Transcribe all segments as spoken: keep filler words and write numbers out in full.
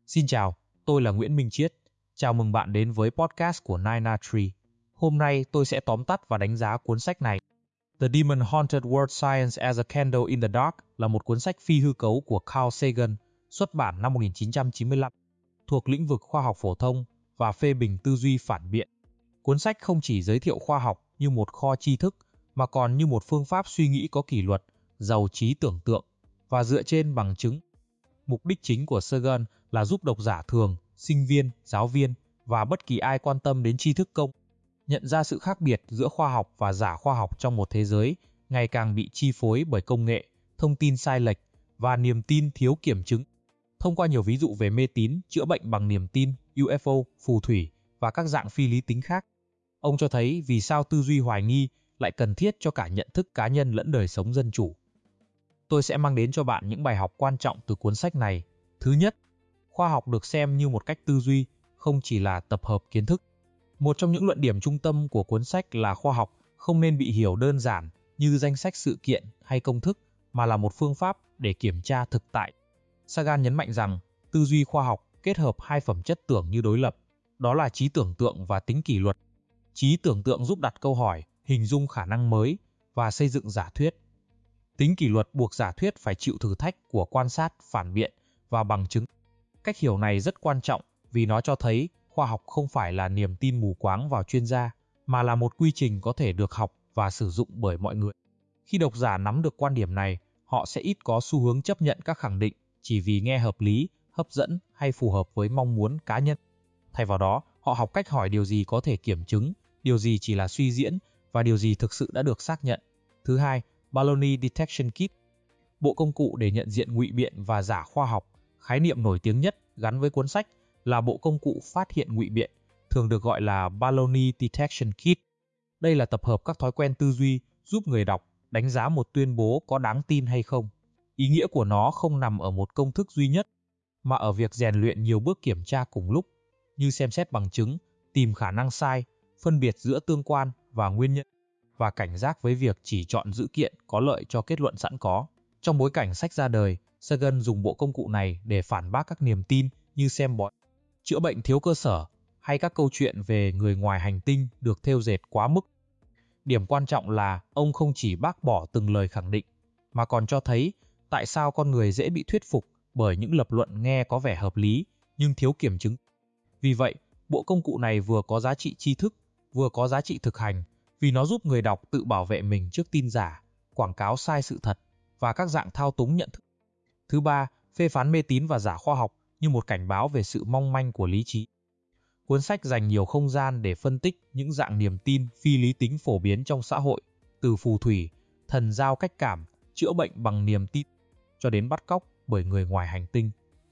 Xin chào, tôi là Nguyễn Minh Chiết. Chào mừng bạn đến với podcast của Nine Tree. Hôm nay tôi sẽ tóm tắt và đánh giá cuốn sách này. The Demon Haunted World Science as a Candle in the Dark là một cuốn sách phi hư cấu của Carl Sagan, xuất bản năm một nghìn chín trăm chín mươi lăm, thuộc lĩnh vực khoa học phổ thông và phê bình tư duy phản biện. Cuốn sách không chỉ giới thiệu khoa học như một kho tri thức, mà còn như một phương pháp suy nghĩ có kỷ luật, giàu trí tưởng tượng và dựa trên bằng chứng. Mục đích chính của Sagan là giúp độc giả thường, sinh viên, giáo viên và bất kỳ ai quan tâm đến tri thức công nhận ra sự khác biệt giữa khoa học và giả khoa học trong một thế giới ngày càng bị chi phối bởi công nghệ, thông tin sai lệch và niềm tin thiếu kiểm chứng. Thông qua nhiều ví dụ về mê tín, chữa bệnh bằng niềm tin, u ép ô, phù thủy và các dạng phi lý tính khác, ông cho thấy vì sao tư duy hoài nghi lại cần thiết cho cả nhận thức cá nhân lẫn đời sống dân chủ. Tôi sẽ mang đến cho bạn những bài học quan trọng từ cuốn sách này. Thứ nhất, khoa học được xem như một cách tư duy, không chỉ là tập hợp kiến thức. Một trong những luận điểm trung tâm của cuốn sách là khoa học không nên bị hiểu đơn giản như danh sách sự kiện hay công thức, mà là một phương pháp để kiểm tra thực tại. Sagan nhấn mạnh rằng tư duy khoa học kết hợp hai phẩm chất tưởng như đối lập, đó là trí tưởng tượng và tính kỷ luật. Trí tưởng tượng giúp đặt câu hỏi, hình dung khả năng mới và xây dựng giả thuyết. Tính kỷ luật buộc giả thuyết phải chịu thử thách của quan sát, phản biện và bằng chứng. Cách hiểu này rất quan trọng vì nó cho thấy khoa học không phải là niềm tin mù quáng vào chuyên gia, mà là một quy trình có thể được học và sử dụng bởi mọi người. Khi độc giả nắm được quan điểm này, họ sẽ ít có xu hướng chấp nhận các khẳng định chỉ vì nghe hợp lý, hấp dẫn hay phù hợp với mong muốn cá nhân. Thay vào đó, họ học cách hỏi điều gì có thể kiểm chứng, điều gì chỉ là suy diễn và điều gì thực sự đã được xác nhận. Thứ hai, Baloney Detection Kit, bộ công cụ để nhận diện ngụy biện và giả khoa học. Khái niệm nổi tiếng nhất gắn với cuốn sách là bộ công cụ phát hiện ngụy biện, thường được gọi là Baloney Detection Kit. Đây là tập hợp các thói quen tư duy giúp người đọc đánh giá một tuyên bố có đáng tin hay không. Ý nghĩa của nó không nằm ở một công thức duy nhất, mà ở việc rèn luyện nhiều bước kiểm tra cùng lúc, như xem xét bằng chứng, tìm khả năng sai, phân biệt giữa tương quan và nguyên nhân, và cảnh giác với việc chỉ chọn dữ kiện có lợi cho kết luận sẵn có. Trong bối cảnh sách ra đời, Sagan dùng bộ công cụ này để phản bác các niềm tin như xem bói, chữa bệnh thiếu cơ sở hay các câu chuyện về người ngoài hành tinh được thêu dệt quá mức. Điểm quan trọng là ông không chỉ bác bỏ từng lời khẳng định, mà còn cho thấy tại sao con người dễ bị thuyết phục bởi những lập luận nghe có vẻ hợp lý nhưng thiếu kiểm chứng. Vì vậy, bộ công cụ này vừa có giá trị tri thức, vừa có giá trị thực hành, vì nó giúp người đọc tự bảo vệ mình trước tin giả, quảng cáo sai sự thật và các dạng thao túng nhận thức. Thứ ba, phê phán mê tín và giả khoa học như một cảnh báo về sự mong manh của lý trí. Cuốn sách dành nhiều không gian để phân tích những dạng niềm tin phi lý tính phổ biến trong xã hội, từ phù thủy, thần giao cách cảm, chữa bệnh bằng niềm tin, cho đến bắt cóc bởi người ngoài hành tinh.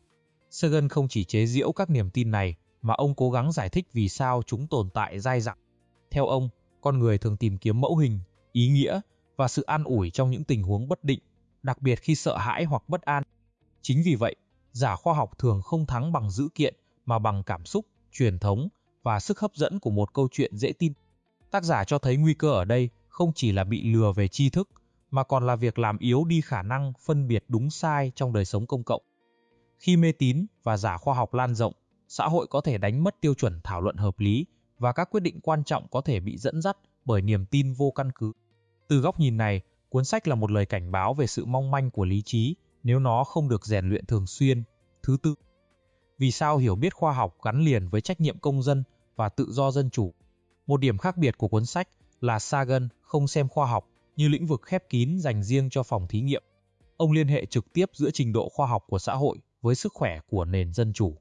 Sagan không chỉ chế giễu các niềm tin này, mà ông cố gắng giải thích vì sao chúng tồn tại dai dẳng. Theo ông, con người thường tìm kiếm mẫu hình, ý nghĩa và sự an ủi trong những tình huống bất định, đặc biệt khi sợ hãi hoặc bất an. Chính vì vậy, giả khoa học thường không thắng bằng dữ kiện, mà bằng cảm xúc, truyền thống và sức hấp dẫn của một câu chuyện dễ tin. Tác giả cho thấy nguy cơ ở đây không chỉ là bị lừa về tri thức, mà còn là việc làm yếu đi khả năng phân biệt đúng sai trong đời sống công cộng. Khi mê tín và giả khoa học lan rộng, xã hội có thể đánh mất tiêu chuẩn thảo luận hợp lý, và các quyết định quan trọng có thể bị dẫn dắt bởi niềm tin vô căn cứ. Từ góc nhìn này, cuốn sách là một lời cảnh báo về sự mong manh của lý trí nếu nó không được rèn luyện thường xuyên. Thứ tư, vì sao hiểu biết khoa học gắn liền với trách nhiệm công dân và tự do dân chủ. Một điểm khác biệt của cuốn sách là Sagan không xem khoa học như lĩnh vực khép kín dành riêng cho phòng thí nghiệm. Ông liên hệ trực tiếp giữa trình độ khoa học của xã hội với sức khỏe của nền dân chủ.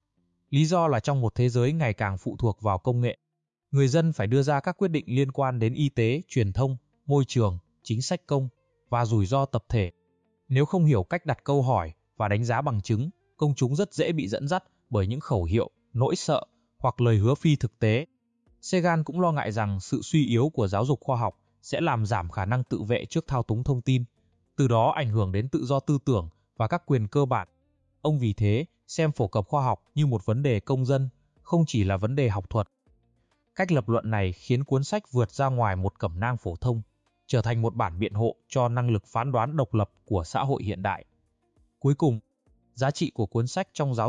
Lý do là trong một thế giới ngày càng phụ thuộc vào công nghệ, người dân phải đưa ra các quyết định liên quan đến y tế, truyền thông, môi trường, chính sách công và rủi ro tập thể. Nếu không hiểu cách đặt câu hỏi và đánh giá bằng chứng, công chúng rất dễ bị dẫn dắt bởi những khẩu hiệu, nỗi sợ hoặc lời hứa phi thực tế. Sagan cũng lo ngại rằng sự suy yếu của giáo dục khoa học sẽ làm giảm khả năng tự vệ trước thao túng thông tin, từ đó ảnh hưởng đến tự do tư tưởng và các quyền cơ bản. Ông vì thế xem phổ cập khoa học như một vấn đề công dân, không chỉ là vấn đề học thuật. Cách lập luận này khiến cuốn sách vượt ra ngoài một cẩm nang phổ thông, trở thành một bản biện hộ cho năng lực phán đoán độc lập của xã hội hiện đại. Cuối cùng, giá trị của cuốn sách trong giáo dục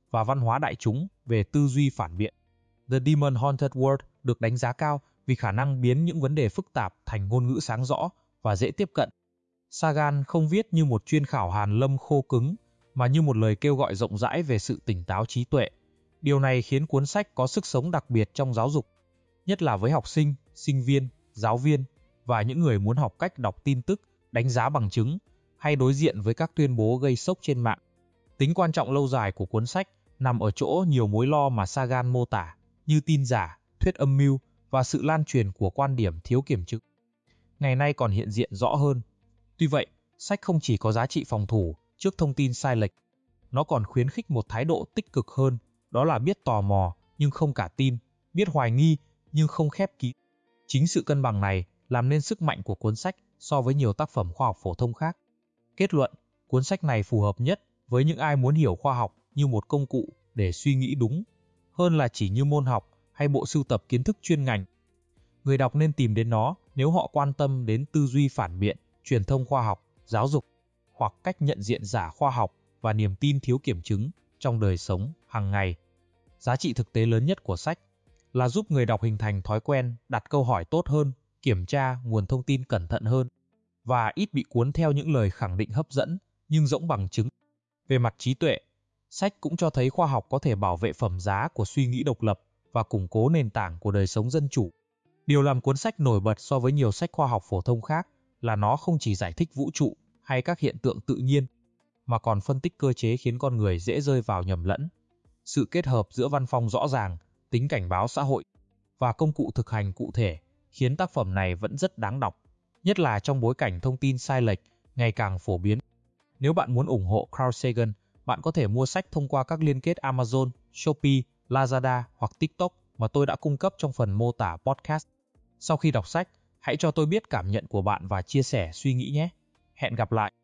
và văn hóa đại chúng về tư duy phản biện. The Demon Haunted World được đánh giá cao vì khả năng biến những vấn đề phức tạp thành ngôn ngữ sáng rõ và dễ tiếp cận. Sagan không viết như một chuyên khảo hàn lâm khô cứng, mà như một lời kêu gọi rộng rãi về sự tỉnh táo trí tuệ. Điều này khiến cuốn sách có sức sống đặc biệt trong giáo dục, nhất là với học sinh, sinh viên, giáo viên và những người muốn học cách đọc tin tức, đánh giá bằng chứng hay đối diện với các tuyên bố gây sốc trên mạng. Tính quan trọng lâu dài của cuốn sách nằm ở chỗ nhiều mối lo mà Sagan mô tả, như tin giả, thuyết âm mưu và sự lan truyền của quan điểm thiếu kiểm chứng. Ngày nay còn hiện diện rõ hơn. Tuy vậy, sách không chỉ có giá trị phòng thủ trước thông tin sai lệch, nó còn khuyến khích một thái độ tích cực hơn, đó là biết tò mò nhưng không cả tin, biết hoài nghi nhưng không khép kín. Chính sự cân bằng này làm nên sức mạnh của cuốn sách so với nhiều tác phẩm khoa học phổ thông khác. Kết luận, cuốn sách này phù hợp nhất với những ai muốn hiểu khoa học như một công cụ để suy nghĩ đúng, hơn là chỉ như môn học hay bộ sưu tập kiến thức chuyên ngành. Người đọc nên tìm đến nó nếu họ quan tâm đến tư duy phản biện, truyền thông khoa học, giáo dục, hoặc cách nhận diện giả khoa học và niềm tin thiếu kiểm chứng trong đời sống hàng ngày. Giá trị thực tế lớn nhất của sách là giúp người đọc hình thành thói quen đặt câu hỏi tốt hơn, kiểm tra nguồn thông tin cẩn thận hơn, và ít bị cuốn theo những lời khẳng định hấp dẫn nhưng rỗng bằng chứng. Về mặt trí tuệ, sách cũng cho thấy khoa học có thể bảo vệ phẩm giá của suy nghĩ độc lập và củng cố nền tảng của đời sống dân chủ. Điều làm cuốn sách nổi bật so với nhiều sách khoa học phổ thông khác là nó không chỉ giải thích vũ trụ hay các hiện tượng tự nhiên, mà còn phân tích cơ chế khiến con người dễ rơi vào nhầm lẫn. Sự kết hợp giữa văn phong rõ ràng, tính cảnh báo xã hội và công cụ thực hành cụ thể khiến tác phẩm này vẫn rất đáng đọc, nhất là trong bối cảnh thông tin sai lệch ngày càng phổ biến. Nếu bạn muốn ủng hộ Carl Sagan, bạn có thể mua sách thông qua các liên kết Amazon, Shopee, Lazada hoặc TikTok mà tôi đã cung cấp trong phần mô tả podcast. Sau khi đọc sách, hãy cho tôi biết cảm nhận của bạn và chia sẻ suy nghĩ nhé. Hẹn gặp lại!